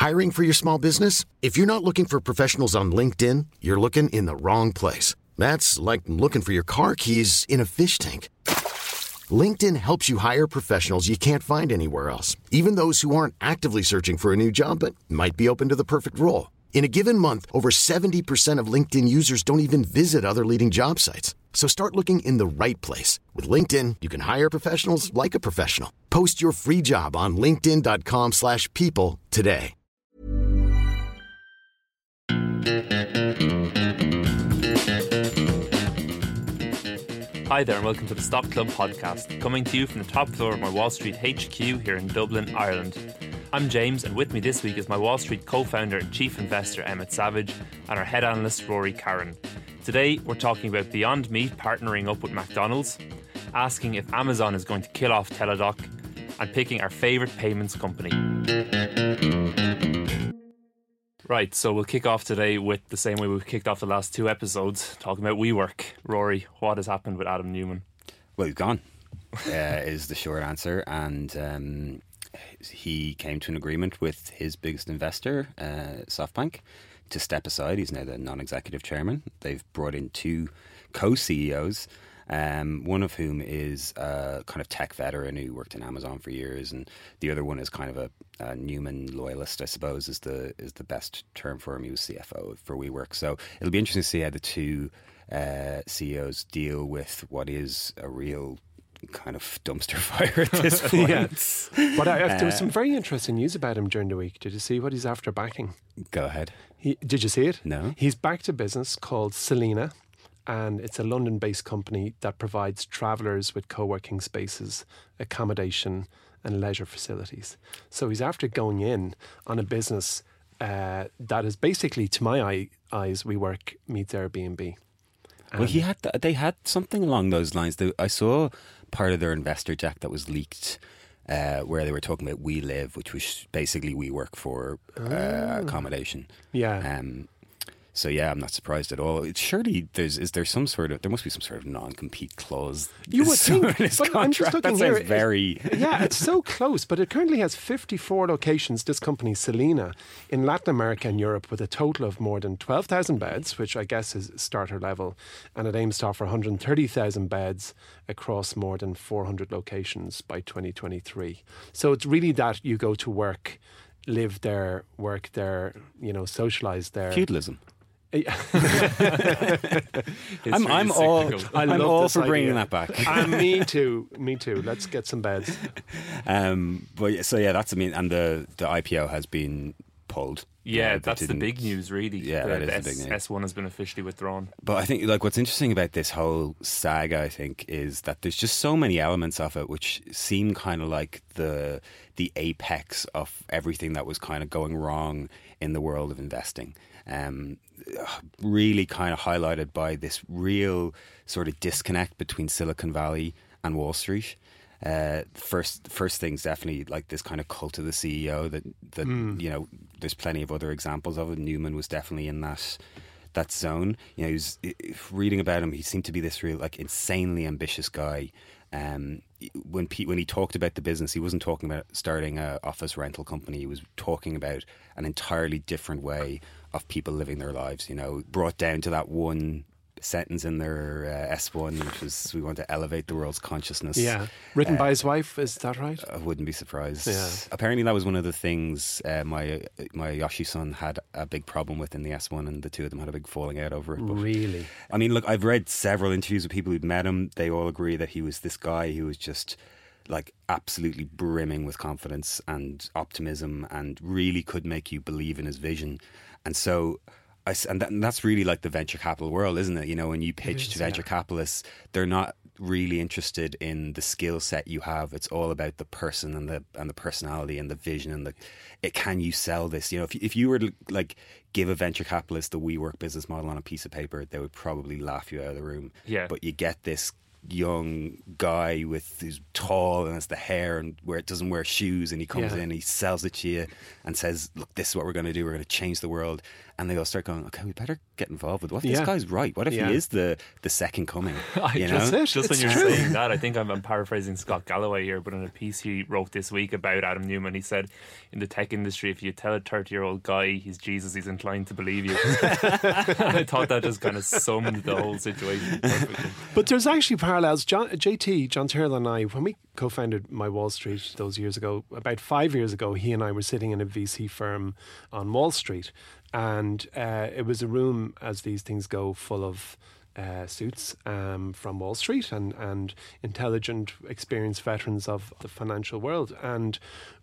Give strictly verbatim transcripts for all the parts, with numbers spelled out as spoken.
Hiring for your small business? If you're not looking for professionals on LinkedIn, you're looking in the wrong place. That's like looking for your car keys in a fish tank. LinkedIn helps you hire professionals you can't find anywhere else, even those who aren't actively searching for a new job but might be open to the perfect role. In a given month, over seventy percent of LinkedIn users don't even visit other leading job sites. So start looking in the right place. With LinkedIn, you can hire professionals like a professional. Post your free job on linkedin.com slash people today. Hi there and welcome to the Stock Club podcast, coming to you from the top floor of my Wall Street H Q here in Dublin, Ireland. I'm James, and with me this week is my Wall Street co-founder and chief investor Emmett Savage and our head analyst Rory Carron. Today we're talking about Beyond Meat partnering up with McDonald's, asking if Amazon is going to kill off Teladoc, and picking our favourite payments company. Right, so we'll kick off today with the same way we've kicked off the last two episodes, talking about WeWork. Rory, what has happened with Adam Newman? Well, he's gone, uh, is the short answer. And um, he came to an agreement with his biggest investor, uh, SoftBank, to step aside. He's now the non-executive chairman. They've brought in two co-C E Os, um, one of whom is a kind of tech veteran who worked in Amazon for years, and the other one is kind of a, a Newman loyalist, I suppose, is the is the best term for him. He was C F O for WeWork. So it'll be interesting to see how the two uh, C E Os deal with what is a real kind of dumpster fire at this point. Yeah. But I, there was some very interesting news about him during the week. Did you see what he's after backing? Go ahead. He, did you see it? No. He's backed a business called Selena, and it's a London-based company that provides travellers with co-working spaces, accommodation and leisure facilities. So he's after going in on a business uh, that is basically, to my eye, eyes, WeWork meets Airbnb. Well, he had th- they had something along those lines. I saw part of their investor deck that was leaked, uh, where they were talking about We Live, which was basically WeWork for uh, Oh. accommodation. Yeah. Um, so yeah, I'm not surprised at all. It's surely there's is there some sort of there must be some sort of non-compete clause. You would think, in his but I'm just contract. looking that here. sounds very Yeah, it's so close, but it currently has fifty-four locations, this company, Selena, in Latin America and Europe, with a total of more than twelve thousand beds, which I guess is starter level, and it aims to offer one hundred thirty thousand beds across more than four hundred locations by twenty twenty-three. So it's really that you go to work, live there, work there, you know, socialise there. feudalism. It's I'm, really I'm all cyclical. I I'm love all this for bringing idea. that back. And me too, me too. Let's get some beds. Um, but yeah, so yeah, that's I mean, and the the I P O has been pulled. Yeah, Uh, they that's the didn't- big news, really. Yeah, the, that is the the S, big news. S one has been officially withdrawn. But I think like what's interesting about this whole saga, I think, is that there's just so many elements of it which seem kind of like the the apex of everything that was kind of going wrong in the world of investing. Um, really kind of highlighted by this real sort of disconnect between Silicon Valley and Wall Street. Uh, first, first thing's definitely like this kind of cult of the C E O that that Mm. you know. There's plenty of other examples of it. Newman was definitely in that that zone. You know, he was reading about him. He seemed to be this real, like, insanely ambitious guy. Um, when Pete, when he talked about the business, he wasn't talking about starting a office rental company. He was talking about an entirely different way of people living their lives. You know, brought down to that one sentence in their uh, S one, which was, we want to elevate the world's consciousness. Yeah. Written Uh, by his wife, is that right? I wouldn't be surprised. Yeah. Apparently, that was one of the things uh, my my Yoshi-son had a big problem with in the S one, and the two of them had a big falling out over it. But, Really? I mean, look, I've read several interviews with people who'd met him. They all agree that he was this guy who was just like absolutely brimming with confidence and optimism, and really could make you believe in his vision. And so, I s and, that, and that's really like the venture capital world, isn't it? You know, when you pitch is, to venture yeah. capitalists, they're not really interested in the skill set you have. It's all about the person and the and the personality and the vision and the it. Can you sell this? You know, if if you were to like give a venture capitalist the WeWork business model on a piece of paper, they would probably laugh you out of the room. Yeah. But you get this young guy with who's tall and has the hair and where it doesn't wear shoes, and he comes Yeah. in, he sells it to you and says, look, this is what we're going to do, we're going to change the world. And they all start going, okay, we better get involved with what if Yeah. this guy's right, what if Yeah. he is the the second coming, I you just, know? it. just when It's you're true. saying that, I think I'm, I'm paraphrasing Scott Galloway here, but in a piece he wrote this week about Adam Newman, he said, in the tech industry, if you tell a thirty-year-old guy he's Jesus, he's inclined to believe you. And I thought that just kind of summed the whole situation perfectly. But there's actually parallels. John, J T, John Tyrrell and I, when we co-founded My Wall Street those years ago, about five years ago, he and I were sitting in a V C firm on Wall Street. And uh, it was a room, as these things go, full of uh, suits um, from Wall Street and, and intelligent, experienced veterans of the financial world. And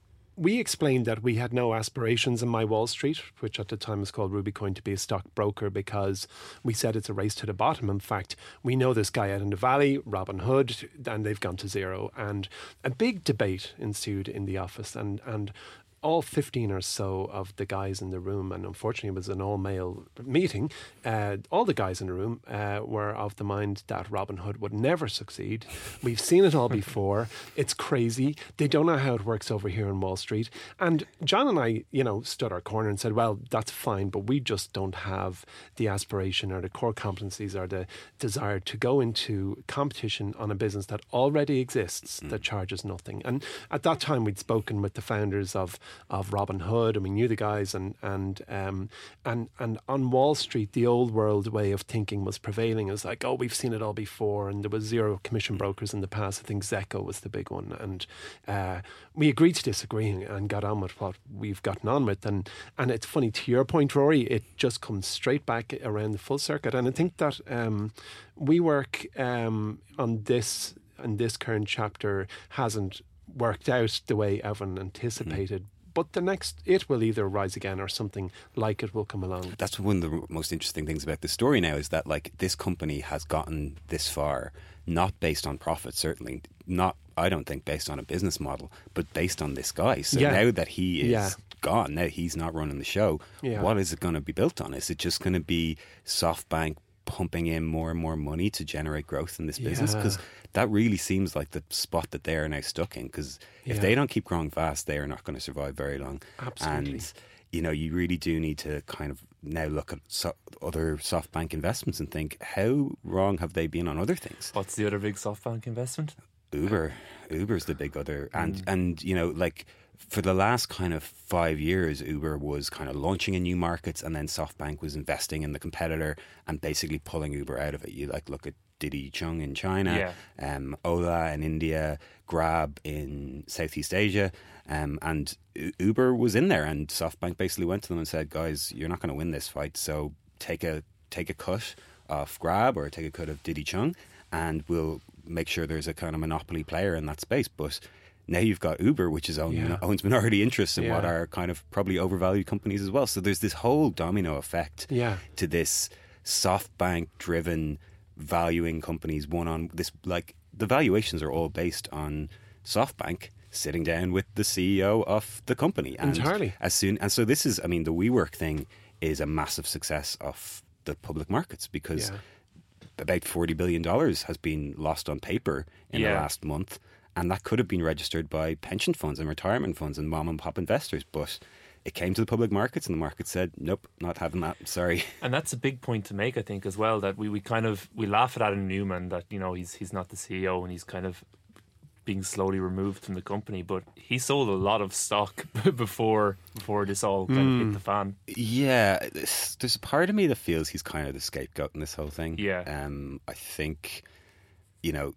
we explained that we had no aspirations in My Wall Street, which at the time was called Rubycoin, to be a stockbroker, because we said it's a race to the bottom. In fact, we know this guy out in the valley, Robin Hood, and they've gone to zero. And a big debate ensued in the office, and, and all fifteen or so of the guys in the room, and unfortunately it was an all-male meeting, uh, all the guys in the room uh, were of the mind that Robin Hood would never succeed. We've seen it all before. It's crazy. They don't know how it works over here on Wall Street. And John and I, you know, stood our corner and said, well, that's fine, but we just don't have the aspiration or the core competencies or the desire to go into competition on a business that already exists, that charges nothing. And at that time, we'd spoken with the founders of of Robin Hood, and we knew the guys, and and um and and on Wall Street, the old world way of thinking was prevailing. It was like, oh, we've seen it all before, and there was zero commission brokers in the past. I think Zecco was the big one, and uh, we agreed to disagree and, and got on with what we've gotten on with. And and it's funny, to your point, Rory, it just comes straight back around the full circuit. And I think that um, WeWork um, on this and this current chapter hasn't worked out the way everyone anticipated. Mm. But the next, it will either rise again or something like it will come along. That's one of the most interesting things about the story now, is that like this company has gotten this far, not based on profit, certainly not, I don't think, based on a business model, but based on this guy. So Yeah. now that he is Yeah. gone, now he's not running the show, Yeah. what is it going to be built on? Is it just going to be SoftBank pumping in more and more money to generate growth in this business? Yeah. Because that really seems like the spot that they are now stuck in, because if Yeah. they don't keep growing fast, they are not going to survive very long. Absolutely. And you know, you really do need to kind of now look at so- other SoftBank investments and think, how wrong have they been on other things? What's the other big SoftBank investment? Uber. Uber's the big other. And, mm. and you know, like for the last kind of five years, Uber was kind of launching in new markets, and then SoftBank was investing in the competitor and basically pulling Uber out of it. You like look at Didi Chung in China, yeah. um, Ola in India, Grab in Southeast Asia, um, and U- Uber was in there, and SoftBank basically went to them and said, guys, you're not going to win this fight, so take a take a cut off Grab or take a cut of Didi Chung, and we'll make sure there's a kind of monopoly player in that space. But now you've got Uber, which is own, Yeah. owns minority interests in Yeah. what are kind of probably overvalued companies as well. So there's this whole domino effect Yeah. to this SoftBank-driven valuing companies, one on this, like the valuations are all based on SoftBank sitting down with the C E O of the company. And Entirely. As soon, and so this is, I mean, the WeWork thing is a massive success of the public markets, because Yeah. about forty billion dollars has been lost on paper in Yeah. the last month. And that could have been registered by pension funds and retirement funds and mom and pop investors. But it came to the public markets, and the market said, nope, not having that. Sorry. And that's a big point to make, I think, as well, that we, we kind of, we laugh at Adam Newman, that, you know, he's he's not the C E O and he's kind of being slowly removed from the company, but he sold a lot of stock before before this all kind Mm. of hit the fan. Yeah, there's, there's a part of me that feels he's kind of the scapegoat in this whole thing. Yeah. Um, I think, you know,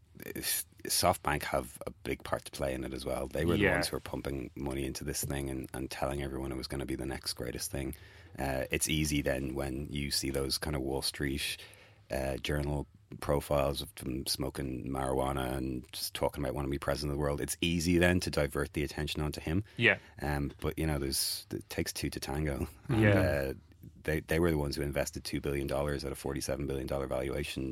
SoftBank have a big part to play in it as well. They were the Yeah. ones who were pumping money into this thing and, and telling everyone it was going to be the next greatest thing. Uh, it's easy then when you see those kind of Wall Street uh, journal profiles of them smoking marijuana and just talking about wanting to be president of the world. It's easy then to divert the attention onto him. Yeah. Um, but you know, there's it takes two to tango. And, Yeah. uh, they they were the ones who invested two billion dollars at a forty-seven billion dollar valuation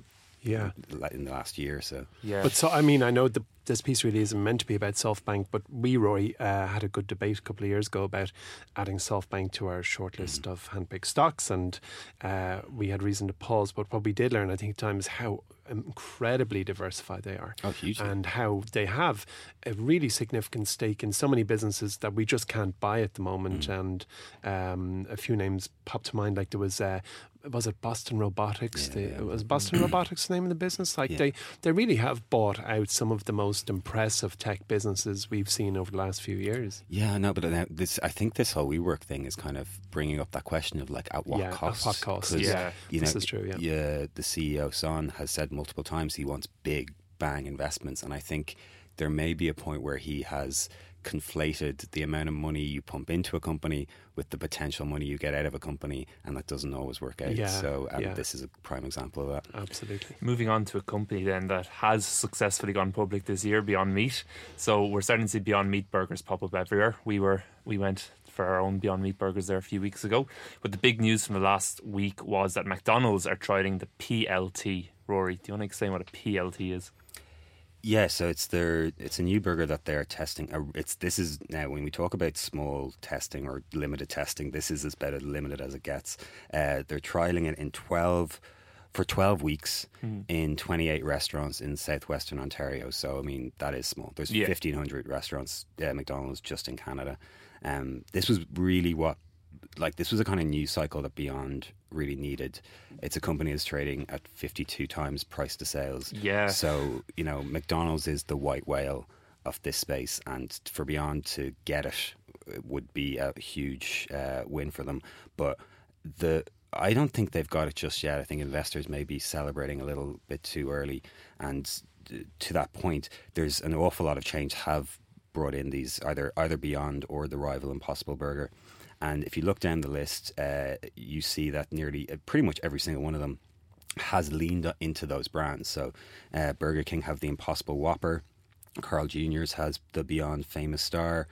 Yeah. in the last year or so. Yeah. But so, I mean, I know the, this piece really isn't meant to be about SoftBank, but we, Roy, uh, had a good debate a couple of years ago about adding SoftBank to our shortlist mm. of handpicked stocks, and uh, we had reason to pause. But what we did learn, I think, at times, how incredibly diversified they are. Oh, hugely. And how they have a really significant stake in so many businesses that we just can't buy at the moment. Mm. And um, a few names pop to mind, like there was... Uh, was it Boston Robotics? Yeah, the, yeah. Was Boston Robotics the name of the business? Like yeah. they, they really have bought out some of the most impressive tech businesses we've seen over the last few years. Yeah, no, but now this, I think this whole WeWork thing is kind of bringing up that question of like at what yeah, cost? At what cost? Yeah, you know, this is true. Yeah. yeah, the C E O Son has said multiple times he wants big bang investments, and I think there may be a point where he has conflated the amount of money you pump into a company with the potential money you get out of a company, and that doesn't always work out. Yeah, so um, yeah. this is a prime example of that. Absolutely. Moving on to a company then that has successfully gone public this year, Beyond Meat. So we're starting to see Beyond Meat burgers pop up everywhere. We were we went for our own Beyond Meat burgers there a few weeks ago. But the big news from the last week was that McDonald's are trialing the P L T. Rory, do you want to explain what a P L T is? Yeah, so it's their it's a new burger that they're testing. It's this is now when we talk about small testing or limited testing, this is about as limited as it gets. Uh, they're trialing it in twelve for twelve weeks mm. in twenty-eight restaurants in southwestern Ontario. So I mean that is small. There's yeah. fifteen hundred restaurants, uh, McDonald's just in Canada. Um, this was really what. Like this was a kind of news cycle that Beyond really needed. It's a company that's trading at fifty-two times price to sales. Yeah. So, you know, McDonald's is the white whale of this space, and for Beyond to get it, it would be a huge uh, win for them. But the I don't think they've got it just yet. I think investors may be celebrating a little bit too early. And to that point, there's an awful lot of change have brought in these either either Beyond or the rival Impossible Burger. And if you look down the list, uh, you see that nearly, uh, pretty much every single one of them has leaned into those brands. So uh, Burger King have the Impossible Whopper, Carl Junior's has the Beyond Famous Star,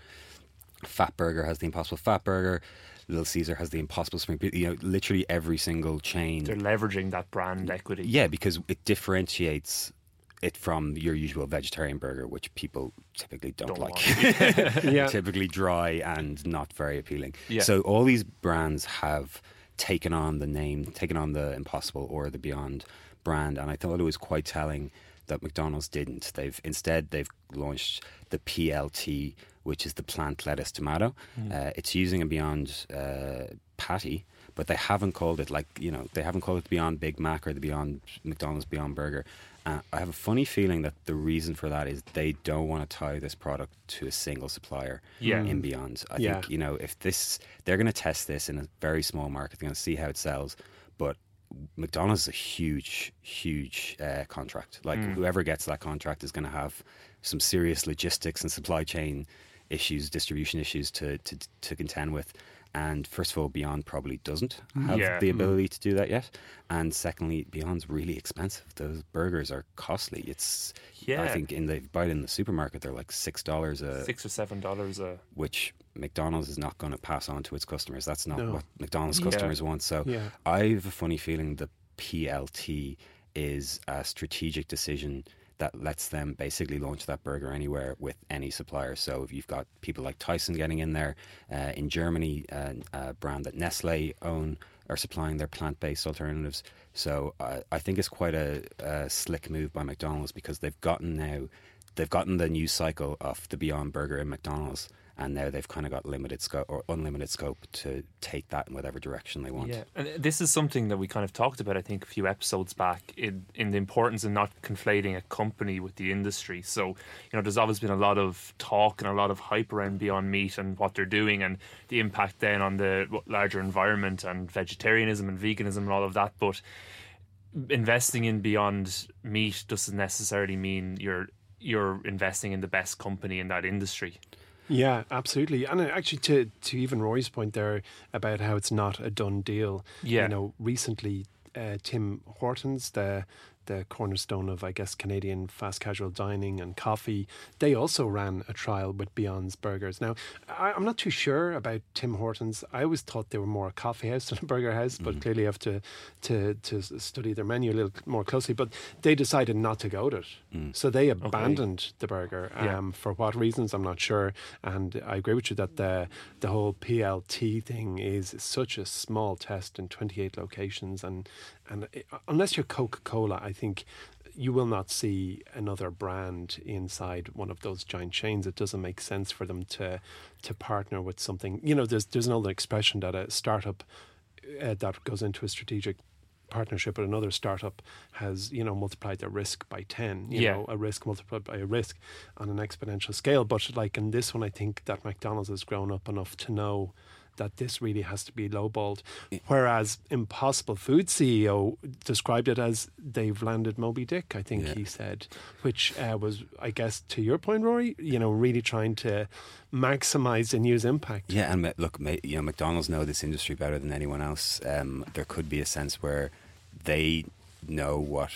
Fat Burger has the Impossible Fat Burger, Little Caesar has the Impossible Spring Pizza. You know, literally every single chain. They're leveraging that brand equity. Yeah, because it differentiates it from your usual vegetarian burger, which people typically don't, don't like. yeah. Typically dry and not very appealing. Yeah. So all these brands have taken on the name, taken on the Impossible or the Beyond brand, and I thought it was quite telling that McDonald's didn't. They've instead they've launched the P L T, which is the plant lettuce tomato. Mm. Uh, it's using a Beyond uh, patty, but they haven't called it like you know they haven't called it the Beyond Big Mac or the Beyond McDonald's Beyond Burger. Uh, I have a funny feeling that the reason for that is they don't want to tie this product to a single supplier yeah. in Beyond. I yeah. think, you know, if this, they're going to test this in a very small market, they're going to see how it sells. But McDonald's is a huge, huge uh, contract. Like mm. whoever gets that contract is going to have some serious logistics and supply chain issues, distribution issues to, to, to contend with. And first of all, Beyond probably doesn't have yeah. the ability to do that yet. And secondly, Beyond's really expensive. Those burgers are costly. It's yeah. I think in the buy it in the supermarket, they're like six dollars a six or seven dollars a which McDonald's is not going to pass on to its customers. That's not no. what McDonald's customers yeah. want. So yeah. I have a funny feeling the P L T is a strategic decision that lets them basically launch that burger anywhere with any supplier. So if you've got people like Tyson getting in there, uh, in Germany, uh, a brand that Nestle own are supplying their plant-based alternatives. So uh, I think it's quite a, a slick move by McDonald's because they've gotten now, they've gotten the news cycle of the Beyond Burger in McDonald's, and now they've kind of got limited scope or unlimited scope to take that in whatever direction they want. Yeah, and this is something that we kind of talked about, I think, a few episodes back in, in the importance of not conflating a company with the industry. So, you know, there's always been a lot of talk and a lot of hype around Beyond Meat and what they're doing and the impact then on the larger environment and vegetarianism and veganism and all of that. But investing in Beyond Meat doesn't necessarily mean you're you're investing in the best company in that industry. Yeah, absolutely. And actually, to, to even Roy's point there about how it's not a done deal, yeah. you know, recently uh, Tim Hortons, the the cornerstone of, I guess, Canadian fast casual dining and coffee, they also ran a trial with Beyond's Burgers. Now, I, I'm not too sure about Tim Hortons. I always thought they were more a coffee house than a burger house, but mm. clearly you have to, to to study their menu a little more closely. But they decided not to go to it. Mm. So they abandoned okay. the burger. Um, yeah. For what reasons, I'm not sure. And I agree with you that the, the whole P L T thing is such a small test in twenty-eight locations. And, and it, unless you're Coca-Cola, I think you will not see another brand inside one of those giant chains. It doesn't make sense for them to to partner with something. You know, there's there's an old expression that a startup uh, that goes into a strategic partnership with another startup has, you know, multiplied their risk by ten. You yeah. know, a risk multiplied by a risk on an exponential scale. But like in this one, I think that McDonald's has grown up enough to know that this really has to be lowballed. Whereas Impossible Food C E O described it as they've landed Moby Dick, I think yeah. he said, which uh, was, I guess, to your point, Rory, you know, really trying to maximise the news impact. Yeah, and look, you know, McDonald's know this industry better than anyone else. Um, there could be a sense where they know what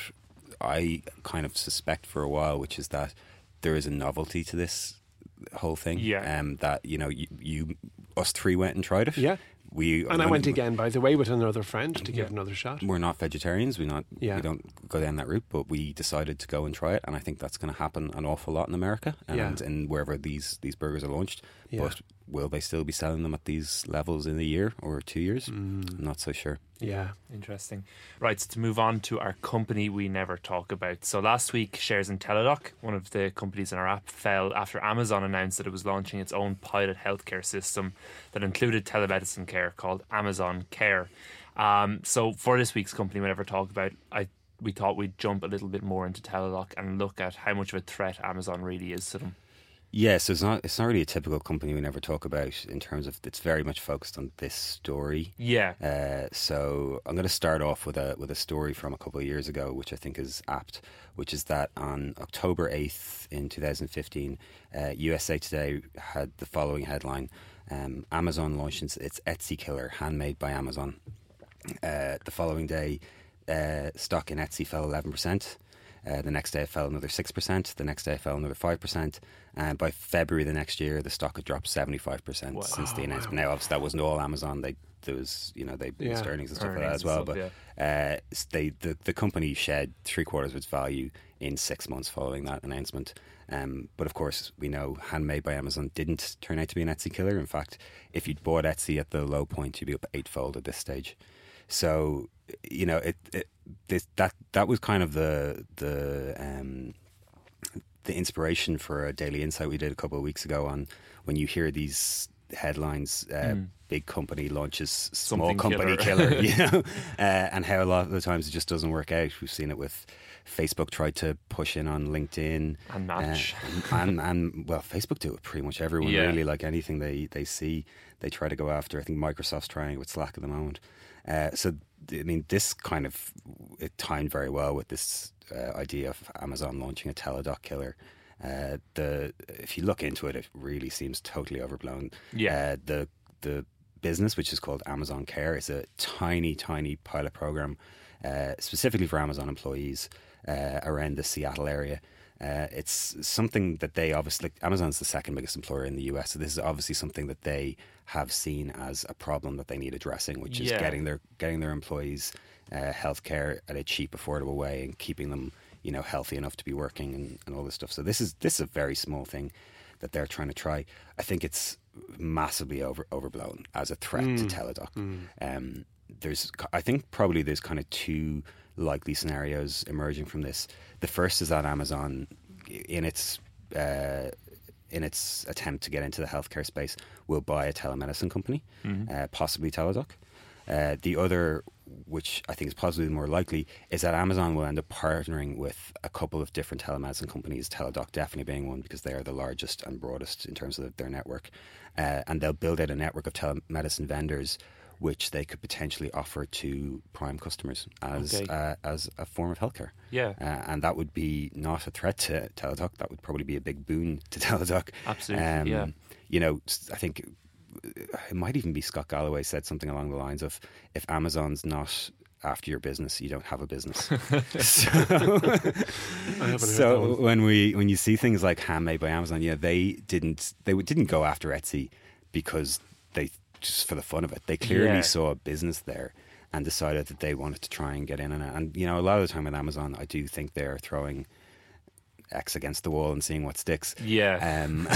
I kind of suspect for a while, which is that there is a novelty to this whole thing. Yeah. Um, that, you know, you, you us three went and tried it. Yeah. We and I went again, by the way, with another friend to give yeah. another shot. We're not vegetarians. We not yeah. we don't go down that route, but we decided to go and try it, and I think that's going to happen an awful lot in America and yeah. and wherever these these burgers are launched. Yeah. But will they still be selling them at these levels in a year or two years? Mm. I'm not so sure. Yeah. Interesting. Right, so to move on to our company we never talk about. So last week, shares in Teladoc, one of the companies in our app, fell after Amazon announced that it was launching its own pilot healthcare system that included telemedicine care called Amazon Care. Um, so for this week's company we never talk about, I we thought we'd jump a little bit more into Teladoc and look at how much of a threat Amazon really is to them. Yes, it's not. It's not really a typical company we never talk about in terms of. It's very much focused on this story. Yeah. Uh, so I'm going to start off with a with a story from a couple of years ago, which I think is apt. Which is that on October eighth in two thousand fifteen, uh, U S A Today had the following headline: um, Amazon launches its Etsy killer, handmade by Amazon. Uh, the following day, uh, stock in Etsy fell eleven percent. Uh, the next day it fell another six percent. The next day it fell another five percent. And by February the next year, the stock had dropped seventy-five percent wow. since the announcement. Wow. Now, obviously, that wasn't all Amazon. They There was, you know, they yeah. earnings and stuff earnings like that as well. Stuff, but yeah. uh, they the, the company shed three quarters of its value in six months following that announcement. Um, but of course, we know Handmade by Amazon didn't turn out to be an Etsy killer. In fact, if you'd bought Etsy at the low point, you'd be up eightfold at this stage. So, you know, it, it this, that that was kind of the the um, the inspiration for a daily insight we did a couple of weeks ago on when you hear these headlines, uh, mm. big company launches small Something company killer, killer, you know, uh, and how a lot of the times it just doesn't work out. We've seen it with Facebook tried to push in on LinkedIn and Match, uh, and, and and well, Facebook do it pretty much everyone yeah. really. Like anything they they see, they try to go after. I think Microsoft's trying with Slack at the moment. Uh, so I mean, this kind of it timed very well with this uh, idea of Amazon launching a Teladoc killer. Uh, the if you look into it, it really seems totally overblown. Yeah. Uh, the the business, which is called Amazon Care, is a tiny, tiny pilot program uh, specifically for Amazon employees uh, around the Seattle area. Uh, it's something that they obviously, Amazon's the second biggest employer in the U S, so this is obviously something that they have seen as a problem that they need addressing, which is yeah. getting their getting their employees uh, healthcare at a cheap, affordable way and keeping them, you know, healthy enough to be working and, and all this stuff. So this is this is a very small thing that they're trying to try. I think it's massively over overblown as a threat mm. to Teladoc. Mm. Um, there's, I think, probably there's kind of two likely scenarios emerging from this. The first is that Amazon, in its uh, in its attempt to get into the healthcare space, will buy a telemedicine company, mm-hmm. uh, possibly Teladoc. Uh, the other, which I think is possibly more likely, is that Amazon will end up partnering with a couple of different telemedicine companies, Teladoc definitely being one because they are the largest and broadest in terms of their network. Uh, and they'll build out a network of telemedicine vendors which they could potentially offer to Prime customers as okay. uh, as a form of healthcare. Yeah. Uh, and that would be not a threat to Teladoc. That would probably be a big boon to Teladoc. Absolutely, um, yeah. You know, I think it might even be Scott Galloway said something along the lines of, if Amazon's not after your business, you don't have a business. so I haven't so heard that when we when you see things like Handmade by Amazon, yeah, they didn't they didn't go after Etsy because they just for the fun of it. They clearly Yeah. saw a business there and decided that they wanted to try and get in on it. And you know, a lot of the time with Amazon, I do think they're throwing X against the wall and seeing what sticks. Yeah. Um,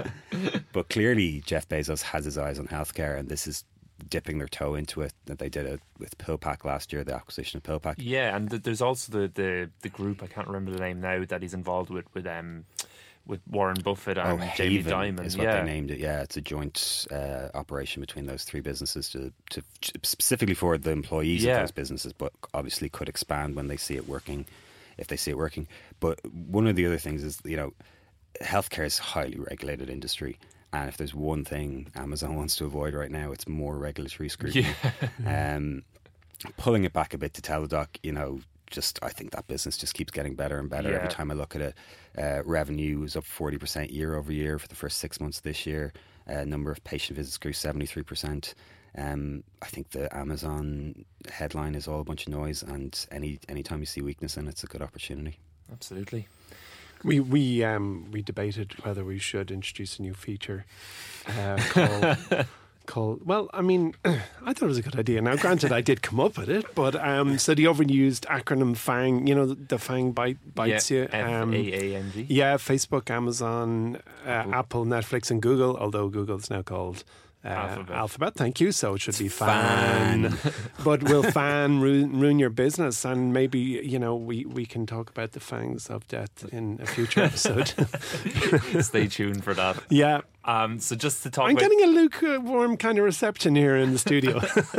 but clearly, Jeff Bezos has his eyes on healthcare, and this is dipping their toe into it. That they did it with PillPack last year, the acquisition of PillPack. Yeah, and th- there's also the, the, the group, I can't remember the name now, that he's involved with with um with Warren Buffett and Oh, Jamie Haven Dimon. is what yeah. they named it. Yeah, it's a joint uh, operation between those three businesses to, to specifically for the employees Yeah. of those businesses, but obviously could expand when they see it working, if they see it working. But one of the other things is, you know, healthcare is a highly regulated industry. And if there's one thing Amazon wants to avoid right now, it's more regulatory scrutiny. Yeah. um, pulling it back a bit to Teladoc, you know, just I think that business just keeps getting better and better. Yeah. Every time I look at it, uh, revenue is up forty percent year over year for the first six months of this year. Uh, number of patient visits grew seventy-three percent. Um, I think the Amazon headline is all a bunch of noise, and any anytime you see weakness in it, it's a good opportunity. Absolutely. We we um we debated whether we should introduce a new feature uh, called called. Well, I mean, I thought it was a good idea. Now, granted, I did come up with it, but um, so the overused acronym FANG, you know, the, the FANG bite, bites yeah. you. F Um, A A N G. yeah, Facebook, Amazon, uh, Apple, Netflix, and Google. Although Google's now called. Uh, Alphabet. Alphabet, thank you. So it should be fan. But will fan ruin, ruin your business? And maybe, you know, we, we can talk about the fangs of death in a future episode. Stay tuned for that. Yeah. Um, so just to talk I'm about... getting a lukewarm kind of reception here in the studio.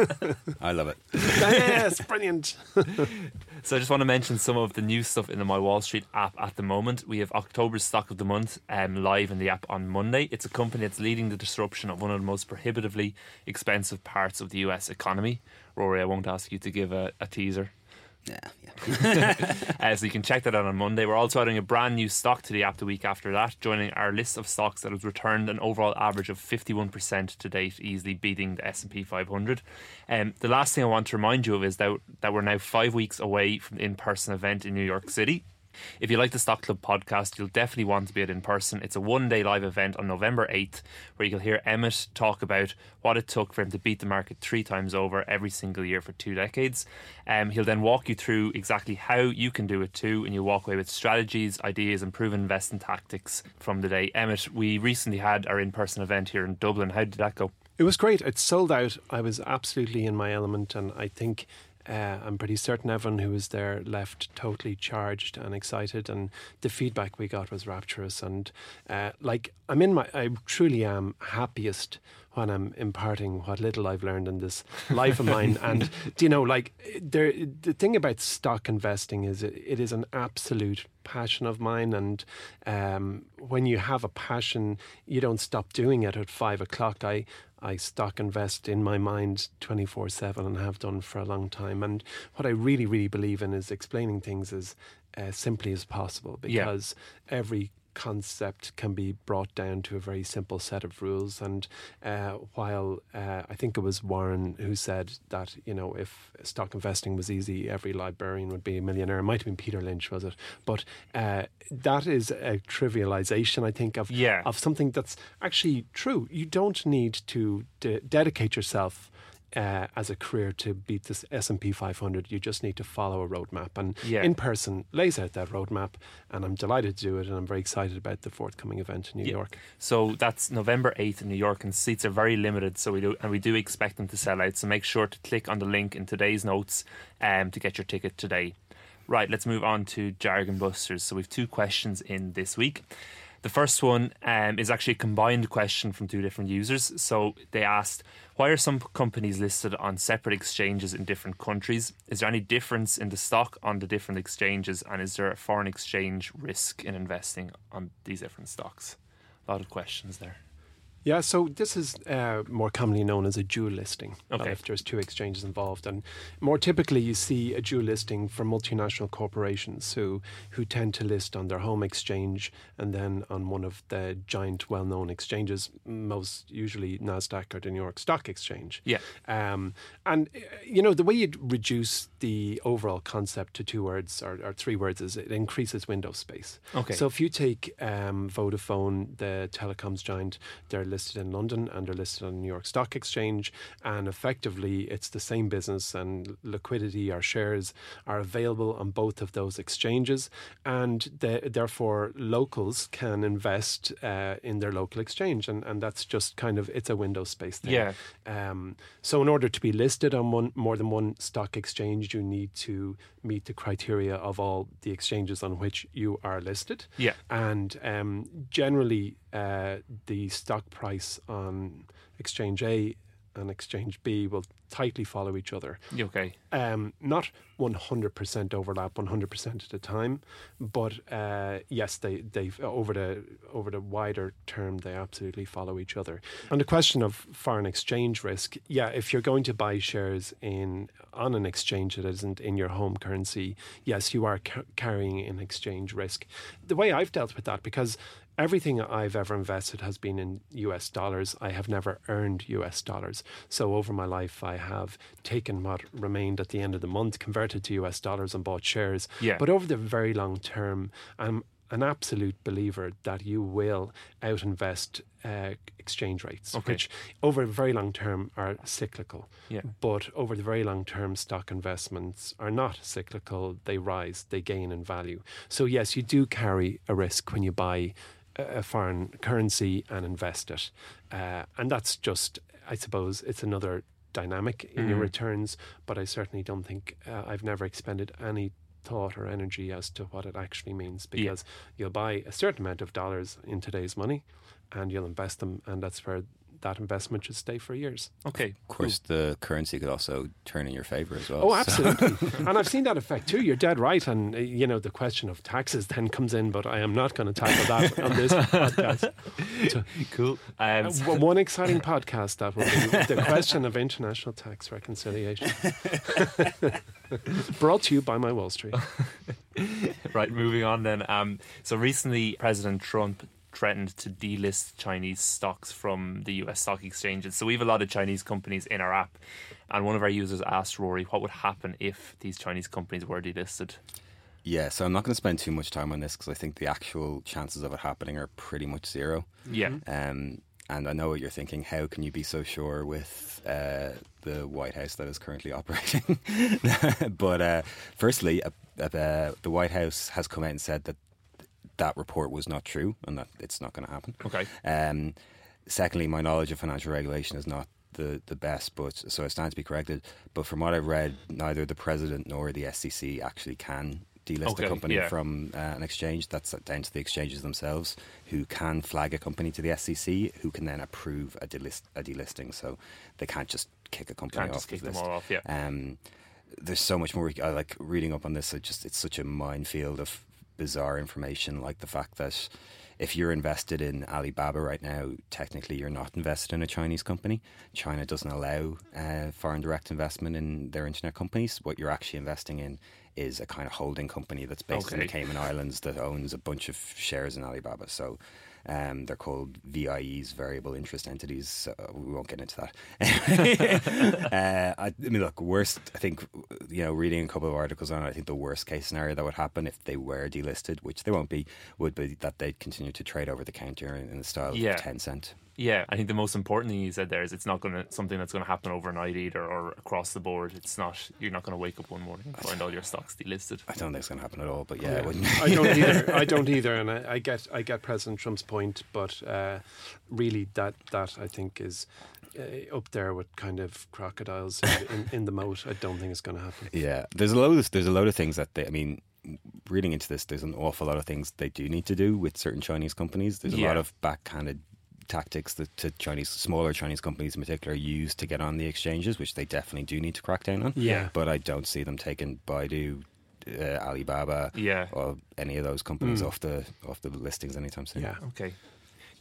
I love it. Yes, brilliant. So I just want to mention some of the new stuff in the My Wall Street app at the moment. We have October's stock of the month um, live in the app on Monday. It's a company that's leading the disruption of one of the most prohibitively expensive parts of the U S economy. Rory, I won't ask you to give a, a teaser. Yeah, yeah. uh, so you can check that out on Monday. We're also adding a brand new stock to the app the week after that, joining our list of stocks that has returned an overall average of fifty-one percent to date, easily beating the S and P five hundred. Um, the last thing I want to remind you of is that, that we're now five weeks away from the in-person event in New York City. If you like the Stock Club podcast, you'll definitely want to be at in person. It's a one-day live event on November eighth where you'll hear Emmett talk about what it took for him to beat the market three times over every single year for two decades. Um, he'll then walk you through exactly how you can do it too, and you'll walk away with strategies, ideas and proven investing tactics from the day. Emmett, we recently had our in-person event here in Dublin. How did that go? It was great. It sold out. I was absolutely in my element, and I think uh, I'm pretty certain everyone who was there left totally charged and excited, and the feedback we got was rapturous. And uh, like, I'm in my, I truly am happiest when I'm imparting what little I've learned in this life of mine. And do you know, like, there, the thing about stock investing is it, it is an absolute passion of mine. And um, when you have a passion, you don't stop doing it at five o'clock. I I stock invest in my mind twenty-four seven and have done for a long time. And what I really, really believe in is explaining things as uh, simply as possible, because yeah. every concept can be brought down to a very simple set of rules. And uh, while uh, I think it was Warren who said that, you know, if stock investing was easy, every librarian would be a millionaire. It might have been Peter Lynch, was it? But uh, that is a trivialization, I think, of yeah. of something that's actually true. You don't need to de- dedicate yourself Uh, as a career to beat this S and P five hundred. You just need to follow a roadmap, and yeah. In Person lays out that roadmap, and I'm delighted to do it, and I'm very excited about the forthcoming event in New yeah. York. So that's November eighth in New York, and seats are very limited, so we do and we do expect them to sell out, so make sure to click on the link in today's notes um, to get your ticket today. Right, let's move on to Jargon Busters. So we've two questions in this week. The first one um, is actually a combined question from two different users. So they asked, why are some companies listed on separate exchanges in different countries? Is there any difference in the stock on the different exchanges? And is there a foreign exchange risk in investing on these different stocks? A lot of questions there. Yeah, so this is uh, more commonly known as a dual listing. Okay. Uh, if there's two exchanges involved, and more typically you see a dual listing for multinational corporations who who tend to list on their home exchange and then on one of the giant, well-known exchanges, most usually Nasdaq or the New York Stock Exchange. Yeah. Um, and uh, you know the way you reduce the overall concept to two words or, or three words is it increases window space. Okay. So if you take um, Vodafone, the telecoms giant, they're listed in London and they're listed on the New York Stock Exchange, and effectively it's the same business, and liquidity or shares are available on both of those exchanges, and the, therefore locals can invest uh, in their local exchange, and, and that's just kind of, it's a window space thing. Yeah. Um, so in order to be listed on one more than one stock exchange, you need to meet the criteria of all the exchanges on which you are listed. Yeah. And um, generally, uh, the stock price on exchange A and exchange B will tightly follow each other. Okay. Um, not one hundred percent overlap one hundred percent of the time, but uh, yes, they they over the over the wider term they absolutely follow each other. On the question of foreign exchange risk, yeah, if you're going to buy shares in on an exchange that isn't in your home currency, yes, you are ca- carrying an exchange risk. The way I've dealt with that, because everything I've ever invested has been in U S dollars. I have never earned U S dollars. So over my life, I have taken what remained at the end of the month, converted to U S dollars and bought shares. Yeah. But over the very long term, I'm an absolute believer that you will outinvest uh, exchange rates, Okay. which over a very long term are cyclical. Yeah. But over the very long term, stock investments are not cyclical. They rise, they gain in value. So yes, you do carry a risk when you buy a foreign currency and invest it. Uh, and that's just, I suppose, it's another dynamic in mm. your returns, but I certainly don't think, uh, I've never expended any thought or energy as to what it actually means, because yeah. you'll buy a certain amount of dollars in today's money and you'll invest them, and that's where that investment should stay for years. Okay. Of course, cool. The currency could also turn in your favour as well. Oh, absolutely. And I've seen that effect too. You're dead right. And, uh, you know, the question of taxes then comes in, but I am not going to tackle that on this podcast. So, cool. Um, uh, one exciting podcast that will be the question of international tax reconciliation. Brought to you by my Wall Street. Right, moving on then. Um, so recently, President Trump threatened to delist Chinese stocks from the U S stock exchanges. So we have a lot of Chinese companies in our app, and one of our users asked Rory what would happen if these Chinese companies were delisted. Yeah, so I'm not going to spend too much time on this because I think the actual chances of it happening are pretty much zero. Yeah. Um, and I know what you're thinking. How can you be so sure with uh, the White House that is currently operating? But uh, firstly, uh, uh, the White House has come out and said that that report was not true and that it's not going to happen. Okay. Um, secondly, my knowledge of financial regulation is not the, the best, but so I stand to be corrected. But from what I've read, neither the president nor the S E C actually can delist okay, a company yeah. from uh, an exchange. That's down to the exchanges themselves, who can flag a company to the S E C, who can then approve a, delist, a delisting. So they can't just kick a company can't off just kick the them list. all off, yeah. Um, there's so much more. I like reading up on this. It just it's such a minefield of bizarre information, like the fact that if you're invested in Alibaba right now, technically you're not invested in a Chinese company. China doesn't allow uh, foreign direct investment in their internet companies. What you're actually investing in is a kind of holding company that's based okay. in the Cayman Islands that owns a bunch of shares in Alibaba. So um, they're called V I Es, variable interest entities. So we won't get into that. uh, I, I mean, look, worst, I think, you know, reading a couple of articles on it, I think the worst case scenario that would happen if they were delisted, which they won't be, would be that they'd continue to trade over the counter in, in the style yeah. of Tencent. Yeah, I think the most important thing you said there is it's not going to something that's going to happen overnight either, or across the board. It's not. You're not going to wake up one morning and find all your stocks delisted. I don't think it's going to happen at all. But yeah, yeah. it wouldn't. I don't either. I don't either, and I, I get I get President Trump's point, but uh, really that that I think is uh, up there with kind of crocodiles in, in, in the moat. I don't think it's going to happen. Yeah, there's a load of there's a load of things that they. I mean. Reading into this, there's an awful lot of things they do need to do with certain Chinese companies. There's a yeah. lot of backhanded tactics that to Chinese, smaller Chinese companies in particular, use to get on the exchanges, which they definitely do need to crack down on. Yeah. But I don't see them taking Baidu, uh, Alibaba, yeah. or any of those companies mm. off the off the listings anytime soon. Yeah. Okay.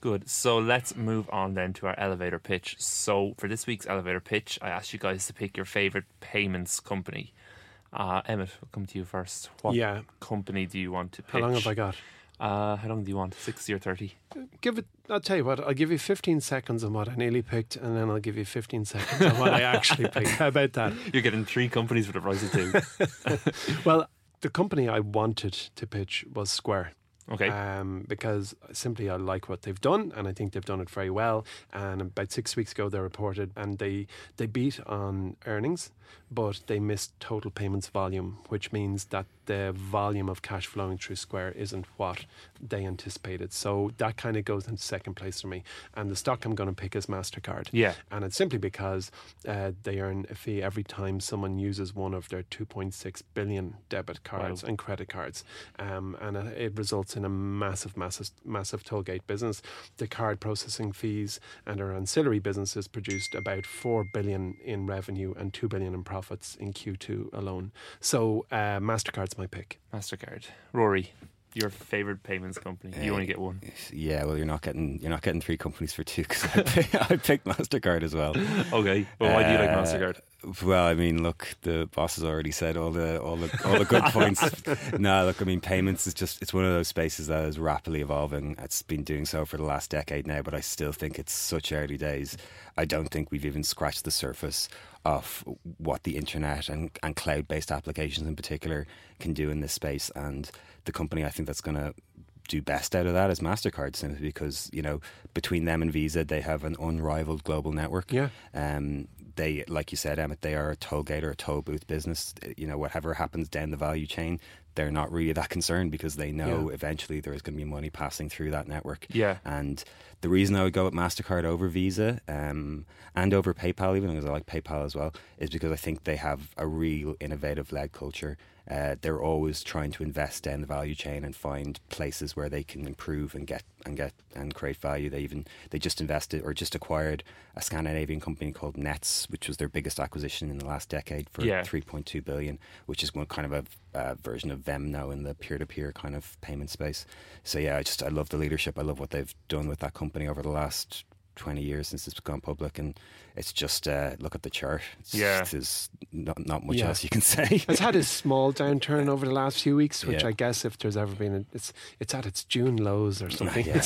Good. So let's move on then to our elevator pitch. So for this week's elevator pitch, I asked you guys to pick your favourite payments company. Uh, Emmett, we'll come to you first. What yeah. company do you want to pitch? How long have I got? Uh, how long do you want? sixty or thirty? Give it. I'll tell you what. I'll give you fifteen seconds on what I nearly picked, and then I'll give you fifteen seconds on what I actually picked. How about that? You're getting three companies for the price of two. Well, the company I wanted to pitch was Square. Okay. Um, because simply I like what they've done, and I think they've done it very well. And about six weeks ago, they reported, and they they beat on earnings, but they missed total payments volume, which means that the volume of cash flowing through Square isn't what they anticipated. So that kind of goes into second place for me. And the stock I'm going to pick is MasterCard. Yeah. And it's simply because uh, they earn a fee every time someone uses one of their two point six billion debit cards wow. and credit cards. Um, and it, it results in a massive, massive, massive tollgate business. The card processing fees and their ancillary businesses produced about four billion in revenue and two billion in profits in Q two alone. So uh, MasterCard's my pick. MasterCard. Rory, your favourite payments company? You uh, only get one. Yeah, well, you're not getting you're not getting three companies for two because I, pick, I picked MasterCard as well. Okay, but why uh, do you like MasterCard? Well, I mean, look, the boss has already said all the all the all the good points. No, look, I mean, payments is just it's one of those spaces that is rapidly evolving. It's been doing so for the last decade now, but I still think it's such early days. I don't think we've even scratched the surface of what the internet and, and cloud-based applications in particular can do in this space. And the company I think that's going to do best out of that is MasterCard, simply because, you know, between them and Visa, they have an unrivaled global network. Yeah. Um, they, like you said, Emmett, they are a toll gate or a toll booth business. You know, whatever happens down the value chain, they're not really that concerned because they know yeah. eventually there is going to be money passing through that network. Yeah. And the reason I would go with MasterCard over Visa um, and over PayPal, even because I like PayPal as well, is because I think they have a real innovative-led culture. Uh, they're always trying to invest down the value chain and find places where they can improve and get and get and create value. They even they just invested or just acquired a Scandinavian company called Nets, which was their biggest acquisition in the last decade for yeah. three point two billion, which is one kind of a uh, version of Venmo in the peer-to-peer kind of payment space. So yeah, I just I love the leadership. I love what they've done with that company over the last twenty years since it's gone public, and it's just uh, look at the chart. It's, yeah, there's not not much yeah. else you can say. It's had a small downturn over the last few weeks, which yeah. I guess if there's ever been, a, it's it's at its June lows or something. Yeah.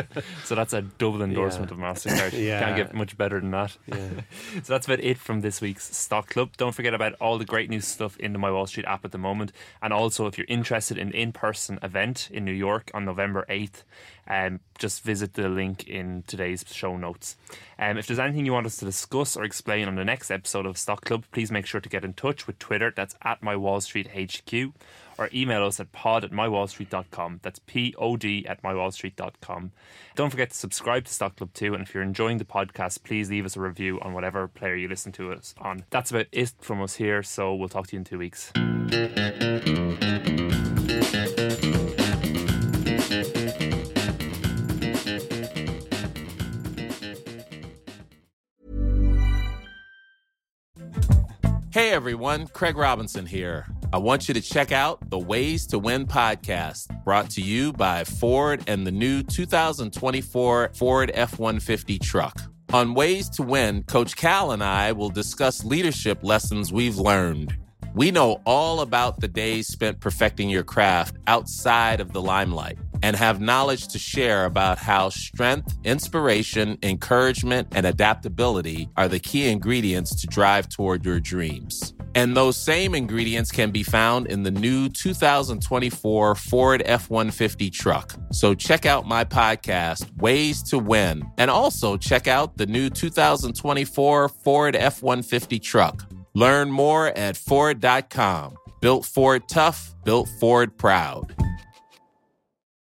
So that's a double endorsement yeah. of MasterCard. Yeah. Can't get much better than that. Yeah. So that's about it from this week's Stock Club. Don't forget about all the great new stuff in the My Wall Street app at the moment, and also if you're interested in an in-person event in New York on November eighth, um, just visit the link in today's show notes. Um, if there's anything you want us to discuss or explain on the next episode of Stock Club, please make sure to get in touch with Twitter. That's at My Wall Street H Q, or email us at pod at my wall street dot com. That's P O D at my wall street dot com. Don't forget to subscribe to Stock Club too, and if you're enjoying the podcast, please leave us a review on whatever player you listen to us on. That's about it from us here, so we'll talk to you in two weeks. Hey everyone, Craig Robinson here. I want you to check out the Ways to Win podcast, brought to you by Ford and the new two thousand twenty-four Ford F one fifty truck. On Ways to Win, Coach Cal and I will discuss leadership lessons we've learned. We know all about the days spent perfecting your craft outside of the limelight and have knowledge to share about how strength, inspiration, encouragement, and adaptability are the key ingredients to drive toward your dreams. And those same ingredients can be found in the new two thousand twenty-four Ford F one fifty truck. So check out my podcast, Ways to Win, and also check out the new two thousand twenty-four Ford F one fifty truck. Learn more at Ford dot com. Built Ford tough, built Ford proud.